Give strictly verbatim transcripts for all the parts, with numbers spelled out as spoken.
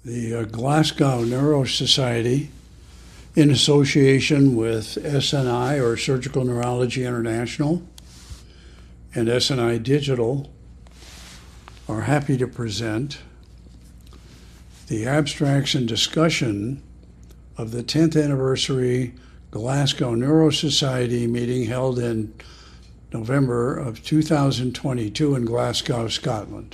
The uh, Glasgow Neuro Society, in association with S N I, or Surgical Neurology International, and S N I Digital, are happy to present the abstracts and discussion of the tenth anniversary Glasgow Neuro Society meeting held in November of two thousand twenty-two in Glasgow, Scotland.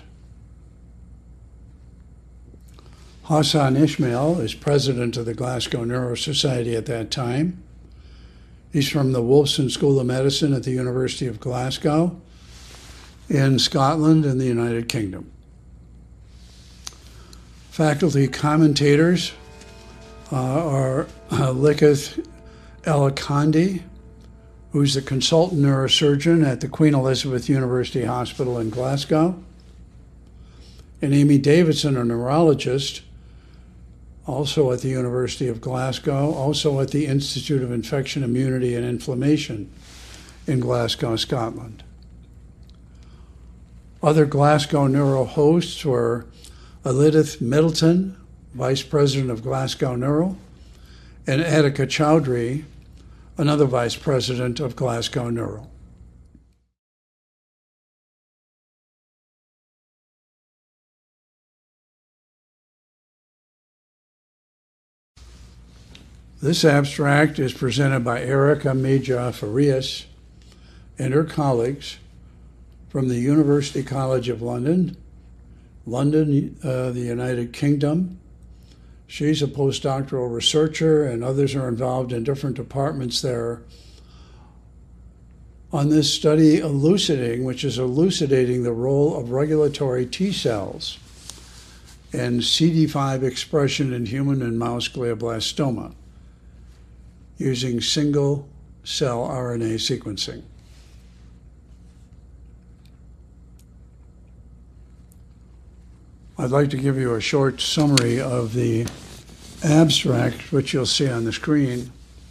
Hassan Ismail is president of the Glasgow Neuro Society at that time. He's from the Wolfson School of Medicine at the University of Glasgow in Scotland and the United Kingdom. Faculty commentators uh, are uh, Likith Elakandi, who's the consultant neurosurgeon at the Queen Elizabeth University Hospital in Glasgow, and Amy Davidson, a neurologist, also at the University of Glasgow, also at the Institute of Infection, Immunity and Inflammation in Glasgow, Scotland. Other Glasgow Neuro hosts were Elidith Middleton, Vice President of Glasgow Neuro, and Attica Chowdhury, another Vice President of Glasgow Neuro. This abstract is presented by Erica Meja Farias and her colleagues from the University College of London, London, uh, the United Kingdom. She's a postdoctoral researcher, and others are involved in different departments there on this study elucidating, which is elucidating the role of regulatory T cells and C D five expression in human and mouse glioblastoma using single-cell R N A sequencing. I'd like to give you a short summary of the abstract, which you'll see on the screen.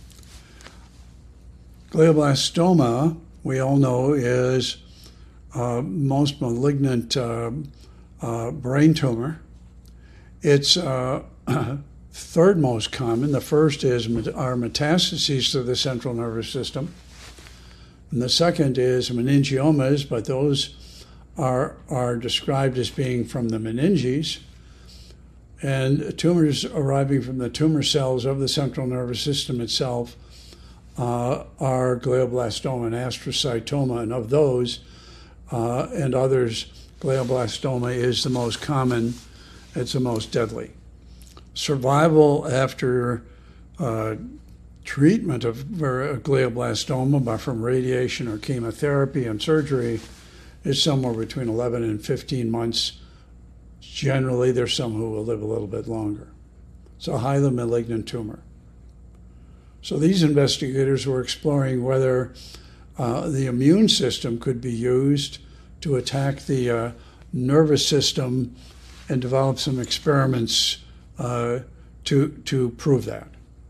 Glioblastoma, we all know, is uh, most malignant uh, uh, brain tumor. It's uh, third most common. The first is are metastases to the central nervous system. And the second is meningiomas, but those are, are described as being from the meninges. And tumors arriving from the tumor cells of the central nervous system itself uh, are glioblastoma and astrocytoma. And of those uh, and others, glioblastoma is the most common. It's the most deadly. Survival after uh, treatment of glioblastoma by from radiation or chemotherapy and surgery is somewhere between eleven and fifteen months. Generally, there's some who will live a little bit longer. It's a highly malignant tumor. So these investigators were exploring whether uh, the immune system could be used to attack the uh, nervous system, and develop some experiments uh, to, to prove that.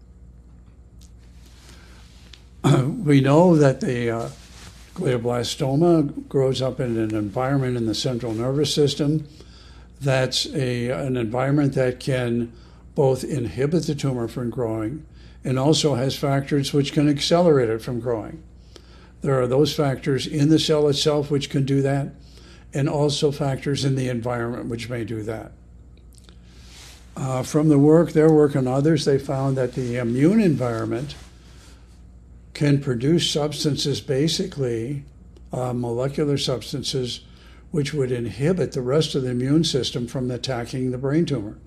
We know that the uh, glioblastoma grows up in an environment in the central nervous system that's a, an environment that can both inhibit the tumor from growing and also has factors which can accelerate it from growing. There are those factors in the cell itself which can do that, and also factors in the environment which may do that. Uh, from the work, their work and others, they found that the immune environment can produce substances, basically uh, molecular substances, which would inhibit the rest of the immune system from attacking the brain tumor.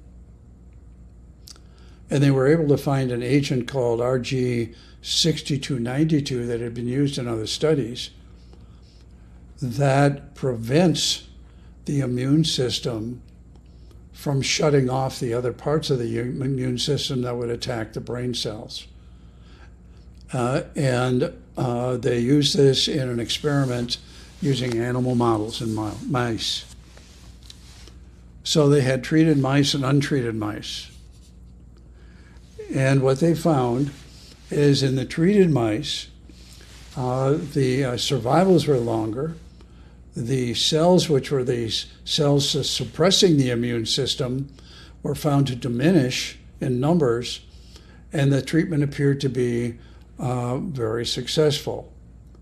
And they were able to find an agent called R G sixty-two ninety-two that had been used in other studies that prevents the immune system from shutting off the other parts of the immune system that would attack the brain cells. Uh, and uh, they used this in an experiment using animal models in mice. So they had treated mice and untreated mice. And what they found is in the treated mice, uh, the uh, survivals were longer. The cells, which were these cells suppressing the immune system, were found to diminish in numbers, and the treatment appeared to be uh, very successful.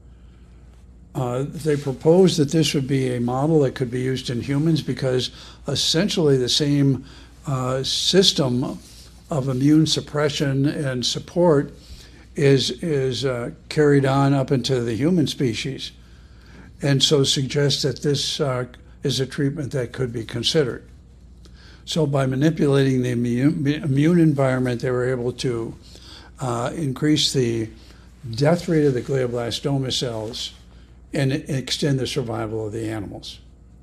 Uh, they proposed that this would be a model that could be used in humans because essentially the same uh, system of immune suppression and support is, is uh, carried on up into the human species, and so suggests that this uh, is a treatment that could be considered. So by manipulating the immune, immune environment, they were able to uh, increase the death rate of the glioblastoma cells and extend the survival of the animals.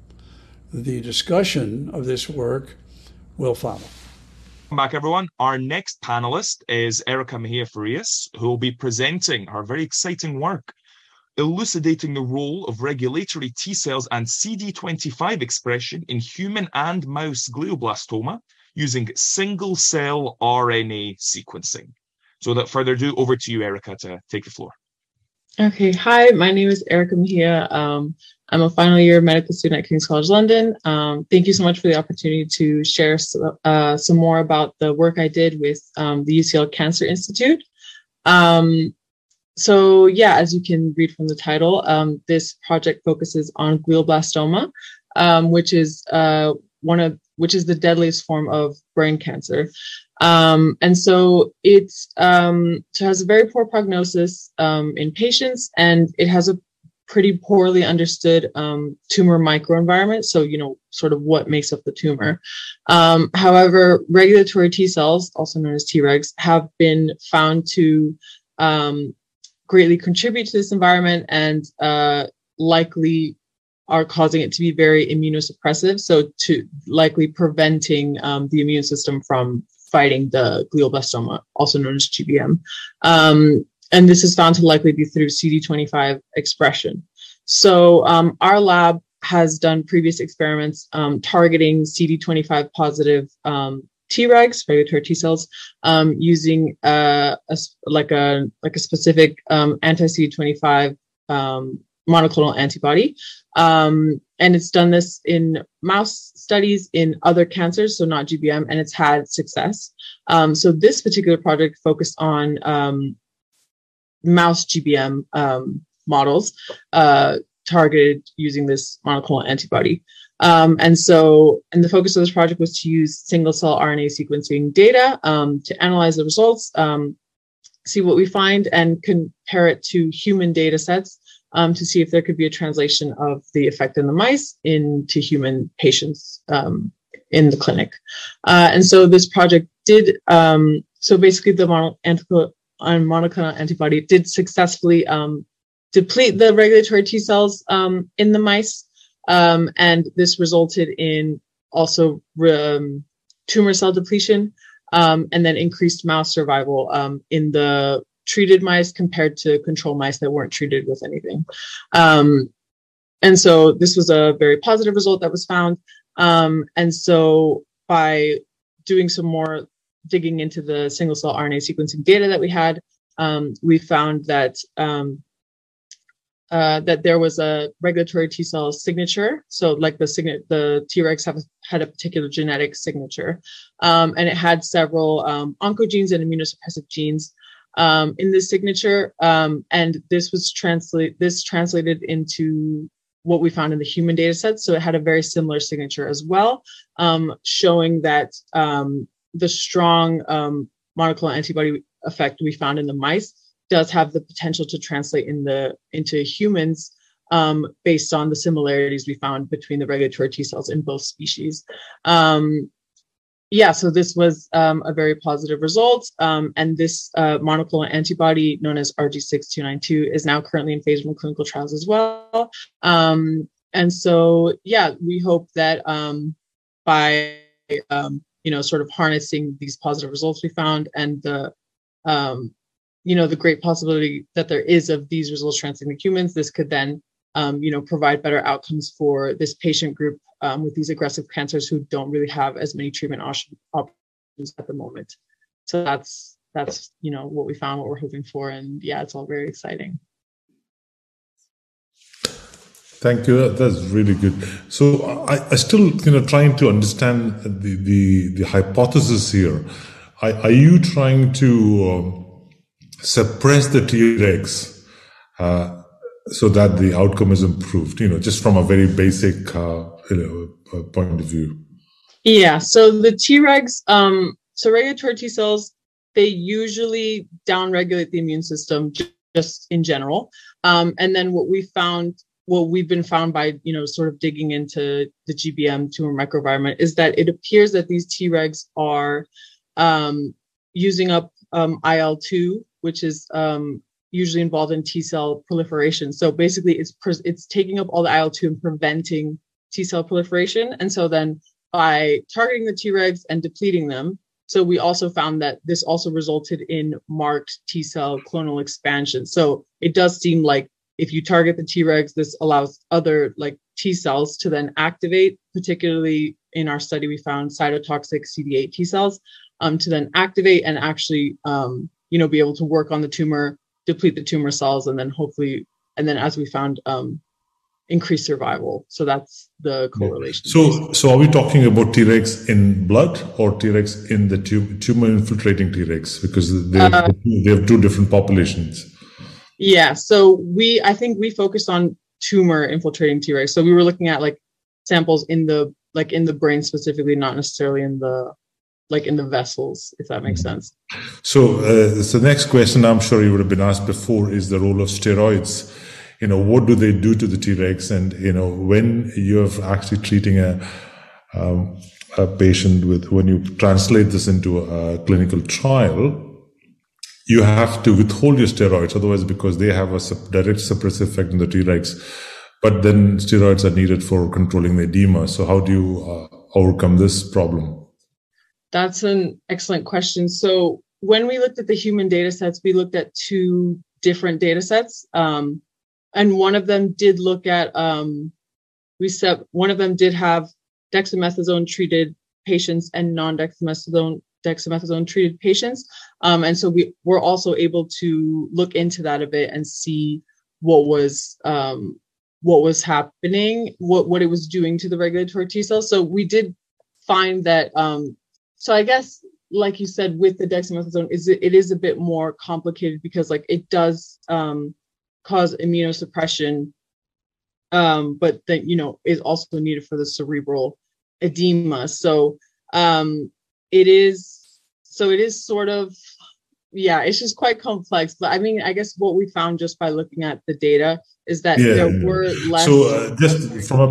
The discussion of this work will follow. Welcome back, everyone. Our next panelist is Erica Mejia Farias, who will be presenting her very exciting work, elucidating the role of regulatory T cells and C D twenty-five expression in human and mouse glioblastoma using single-cell R N A sequencing. So without further ado, over to you, Erica, to take the floor. Okay, hi, my name is Erica Mejia. Um, I'm a final year medical student at King's College London. Um, thank you so much for the opportunity to share uh, some more about the work I did with um, the U C L Cancer Institute. Um, so yeah, as you can read from the title, um, this project focuses on glioblastoma, um, which is uh, one of which is the deadliest form of brain cancer. Um, and so it's um, so it has a very poor prognosis um, in patients, and it has a pretty poorly understood um, tumor microenvironment. So, you know, sort of what makes up the tumor. Um, however, regulatory T cells, also known as Tregs, have been found to um, greatly contribute to this environment and uh, likely are causing it to be very immunosuppressive. So to likely preventing um, the immune system from fighting the glioblastoma, also known as G B M. Um, and this is found to likely be through C D twenty-five expression. So um, our lab has done previous experiments um, targeting C D twenty-five positive um, Tregs, regulatory T cells, um, using uh, a, like a like a specific um, anti-C D twenty-five um, monoclonal antibody. Um, and it's done this in mouse studies in other cancers, so not G B M, and it's had success. Um, so this particular project focused on um, mouse G B M um, models uh, targeted using this monoclonal antibody. Um, and so, and the focus of this project was to use single-cell R N A sequencing data um, to analyze the results, um, see what we find, and compare it to human data sets Um, to see if there could be a translation of the effect in the mice into human patients um, in the clinic. Uh, and so this project did, um, so basically the monoclonal antibody did successfully um, deplete the regulatory T cells um, in the mice. Um, and this resulted in also um, tumor cell depletion um, and then increased mouse survival um, in the treated mice compared to control mice that weren't treated with anything. Um, and so this was a very positive result that was found. Um, and so by doing some more digging into the single cell R N A sequencing data that we had, um, we found that um, uh, that there was a regulatory T cell signature. So like the sign- the Tregs have had a particular genetic signature, um, and it had several um, oncogenes and immunosuppressive genes Um, in this signature, um, and this was translate this translated into what we found in the human data set. So it had a very similar signature as well, um, showing that um, the strong um, monoclonal antibody effect we found in the mice does have the potential to translate in the into humans um, based on the similarities we found between the regulatory T cells in both species. Um, Yeah, so this was um, a very positive result, um, and this uh, monoclonal antibody known as R G six two nine two is now currently in phase one clinical trials as well. Um, and so, yeah, we hope that um, by um, you know sort of harnessing these positive results we found and the um, you know the great possibility that there is of these results translating to humans, this could then um, you know provide better outcomes for this patient group Um, with these aggressive cancers who don't really have as many treatment options at the moment. So that's that's you know what we found, what we're hoping for, and yeah, it's all very exciting. Thank you. That, that's really good. So I, I still, you know, trying to understand the the, the hypothesis here. Are, are you trying to um, suppress the Tregs uh, so that the outcome is improved? You know, just from a very basic uh, you know, point of view. Yeah. So the Tregs, um, so regulatory T cells, they usually downregulate the immune system just in general. Um, and then what we found, what we've been found by, you know, sort of digging into the G B M tumor microenvironment is that it appears that these Tregs are um, using up um, I L two, which is um, usually involved in T cell proliferation. So basically it's, it's taking up all the I L two and preventing T cell proliferation. And so then by targeting the Tregs and depleting them, so we also found that this also resulted in marked T cell clonal expansion. So it does seem like if you target the Tregs, this allows other like T cells to then activate, particularly in our study, we found cytotoxic C D eight T cells um, to then activate and actually, um, you know, be able to work on the tumor, deplete the tumor cells, and then hopefully, and then as we found, um, increase survival. So that's the correlation. So, so are we talking about Tregs in blood or Tregs in the tum- tumor infiltrating Tregs? Because they have, uh, they have two different populations. Yeah. So we, I think we focused on tumor infiltrating Tregs. So we were looking at like samples in the, like in the brain specifically, not necessarily in the, like in the vessels, if that makes mm-hmm. sense. So, uh, so the next question I'm sure you would have been asked before is the role of steroids. You know, what do they do to the Tregs? And, you know, when you're actually treating a, um, a patient with, when you translate this into a clinical trial, you have to withhold your steroids, otherwise, because they have a sub- direct suppressive effect on the Tregs. But then steroids are needed for controlling the edema. So how do you uh, overcome this problem? That's an excellent question. So when we looked at the human data sets, we looked at two different data sets. Um, And one of them did look at, um, we said one of them did have dexamethasone treated patients and non-dexamethasone dexamethasone treated patients. Um, and so we were also able to look into that a bit and see what was, um, what was happening, what, what it was doing to the regulatory T cells. So we did find that, um, so I guess, like you said, with the dexamethasone, is it, it is a bit more complicated because like it does, um, cause immunosuppression, um, but that, you know, is also needed for the cerebral edema. So um, it is, so it is sort of, yeah, it's just quite complex. But I mean, I guess what we found just by looking at the data is that yeah, there yeah. were less. So uh, just from a,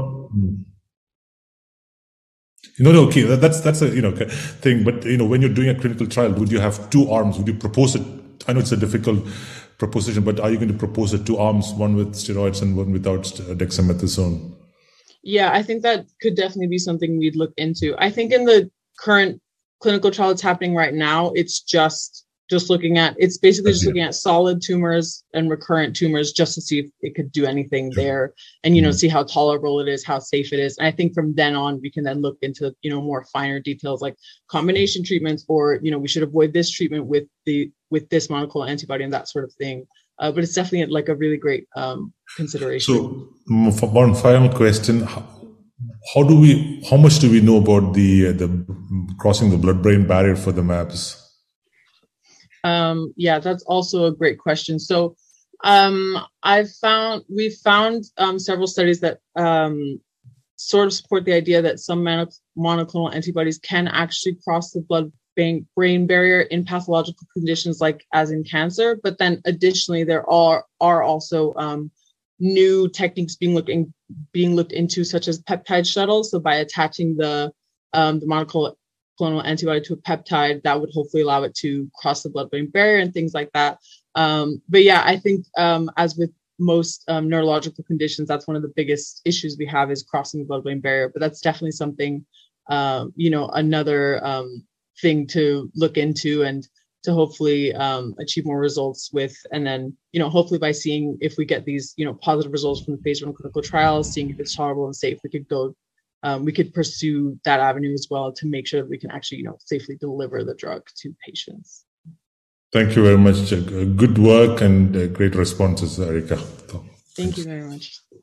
you know, no, okay, that, that's that's a you know thing. But you know, when you're doing a clinical trial, would you have two arms? Would you propose it? I know it's a difficult proposition, but are you going to propose it two arms, one with steroids and one without dexamethasone? Yeah, I think that could definitely be something we'd look into. I think in the current clinical trial that's happening right now, it's just just looking at, it's basically just looking at solid tumors and recurrent tumors just to see if it could do anything there and, you know, see how tolerable it is, how safe it is. And I think from then on, we can then look into, you know, more finer details like combination treatments or, you know, we should avoid this treatment with the, with this monoclonal antibody and that sort of thing. Uh, but it's definitely like a really great um, consideration. So for one final question, how, how do we, how much do we know about the, uh, the crossing the blood-brain barrier for the MABs? Um, yeah, that's also a great question. So um, I've found, we've found um, several studies that um, sort of support the idea that some mono- monoclonal antibodies can actually cross the blood-brain brain barrier in pathological conditions like as in cancer. But then additionally, there are, are also um, new techniques being looking being looked into, such as peptide shuttles. So by attaching the, um, the monoclonal clonal antibody to a peptide, that would hopefully allow it to cross the blood-brain barrier and things like that. Um, but yeah, I think um, as with most um, neurological conditions, that's one of the biggest issues we have is crossing the blood-brain barrier. But that's definitely something, um, you know, another um, thing to look into and to hopefully um, achieve more results with. And then, you know, hopefully by seeing if we get these, you know, positive results from the phase one clinical trials, seeing if it's tolerable and safe, we could go Um, we could pursue that avenue as well to make sure that we can actually, you know, safely deliver the drug to patients. Thank you very much. Good work and great responses, Erica. Thank you very much.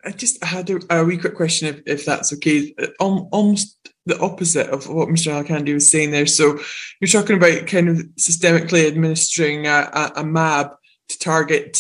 I just had a, a wee quick question, if, if that's okay. Um, almost the opposite of what Mister Alkandi was saying there. So you're talking about kind of systemically administering a, a, a mAb to target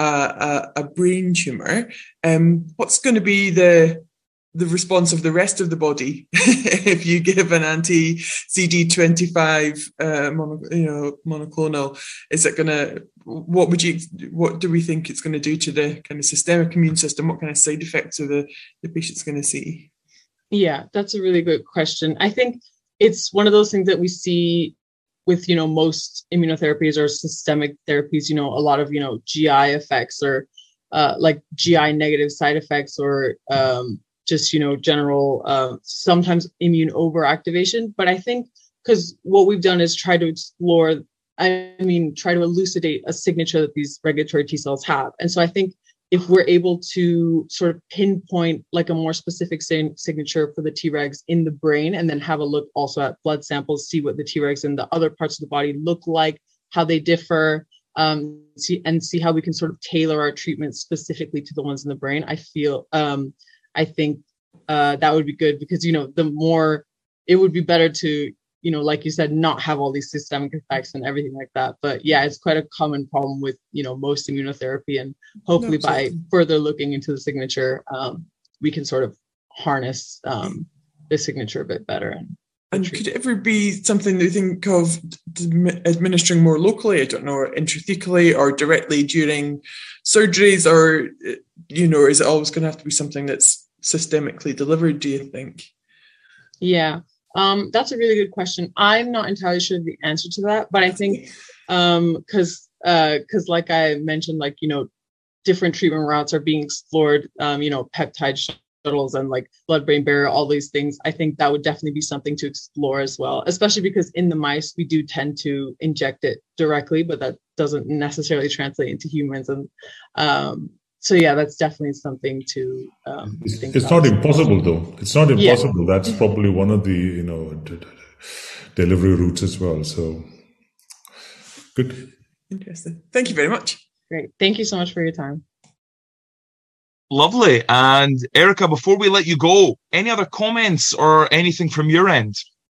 uh, a, a brain tumor. Um, what's going to be the the response of the rest of the body if you give an anti-C D twenty-five uh, mono, you know, monoclonal? Is it going to, what would you, what do we think it's going to do to the kind of systemic immune system? What kind of side effects are the, the patient's going to see? Yeah, that's a really good question. I think it's one of those things that we see with, you know, most immunotherapies or systemic therapies, you know, a lot of, you know, G I effects or uh, like G I negative side effects or, um, just, you know, general, uh, sometimes immune overactivation. But I think because what we've done is try to explore, I mean, try to elucidate a signature that these regulatory T cells have. And so I think if we're able to sort of pinpoint like a more specific signature for the Tregs in the brain, and then have a look also at blood samples, see what the Tregs in the other parts of the body look like, how they differ, um, see, and see how we can sort of tailor our treatment specifically to the ones in the brain, I feel, um, I think uh, that would be good, because, you know, the more, it would be better to, you know, like you said, not have all these systemic effects and everything like that. But yeah, it's quite a common problem with, you know, most immunotherapy. And hopefully No, by further looking into the signature, um, we can sort of harness um, the signature a bit better. And, and could it ever be something that you think of administering more locally, I don't know, or intrathecally or directly during surgeries, or, you know, is it always going to have to be something that's systemically delivered, do you think? Yeah. Um, that's a really good question. I'm not entirely sure the answer to that, but I think um, because uh, because like I mentioned, like, you know, different treatment routes are being explored, um, you know, peptide shuttles and like blood-brain barrier, all these things. I think that would definitely be something to explore as well, especially because in the mice, we do tend to inject it directly, but that doesn't necessarily translate into humans. And um, so, yeah, that's definitely something to um, it's, think it's about. not impossible, though. It's not impossible. Yeah. That's probably one of the, you know, d- d- delivery routes as well. So, good. Interesting. Thank you very much. Great. Thank you so much for your time. Lovely. And Erica, before we let you go, any other comments or anything from your end?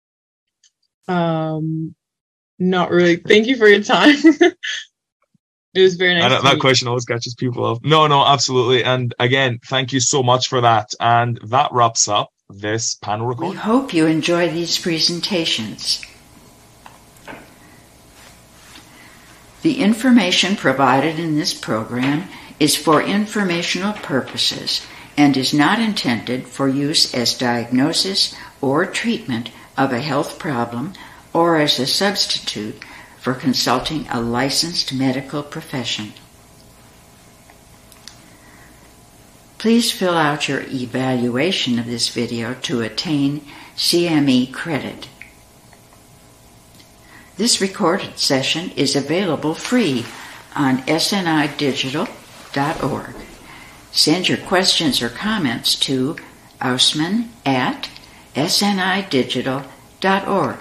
Um, not really. Thank you for your time. It was very nice. That, that question always catches people off. No, no, absolutely. And again, thank you so much for that. And that wraps up this panel recording. We hope you enjoy these presentations. The information provided in this program is for informational purposes and is not intended for use as diagnosis or treatment of a health problem or as a substitute for consulting a licensed medical profession. Please fill out your evaluation of this video to attain C M E credit. This recorded session is available free on S N I digital dot org. Send your questions or comments to Ausman at S N I digital dot org.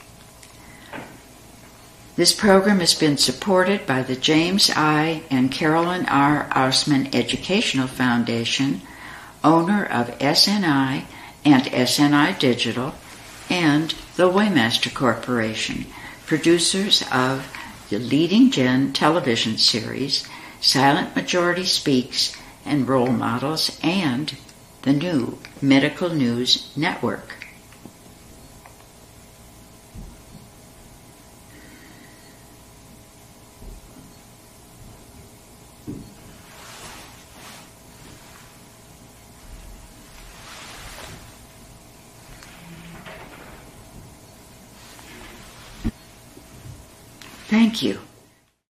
This program has been supported by the James I. and Carolyn R. Ausman Educational Foundation, owner of S N I and S N I Digital, and the Waymaster Corporation, producers of the Leading Gen television series, Silent Majority Speaks and Role Models, and the new Medical News Network. Thank you.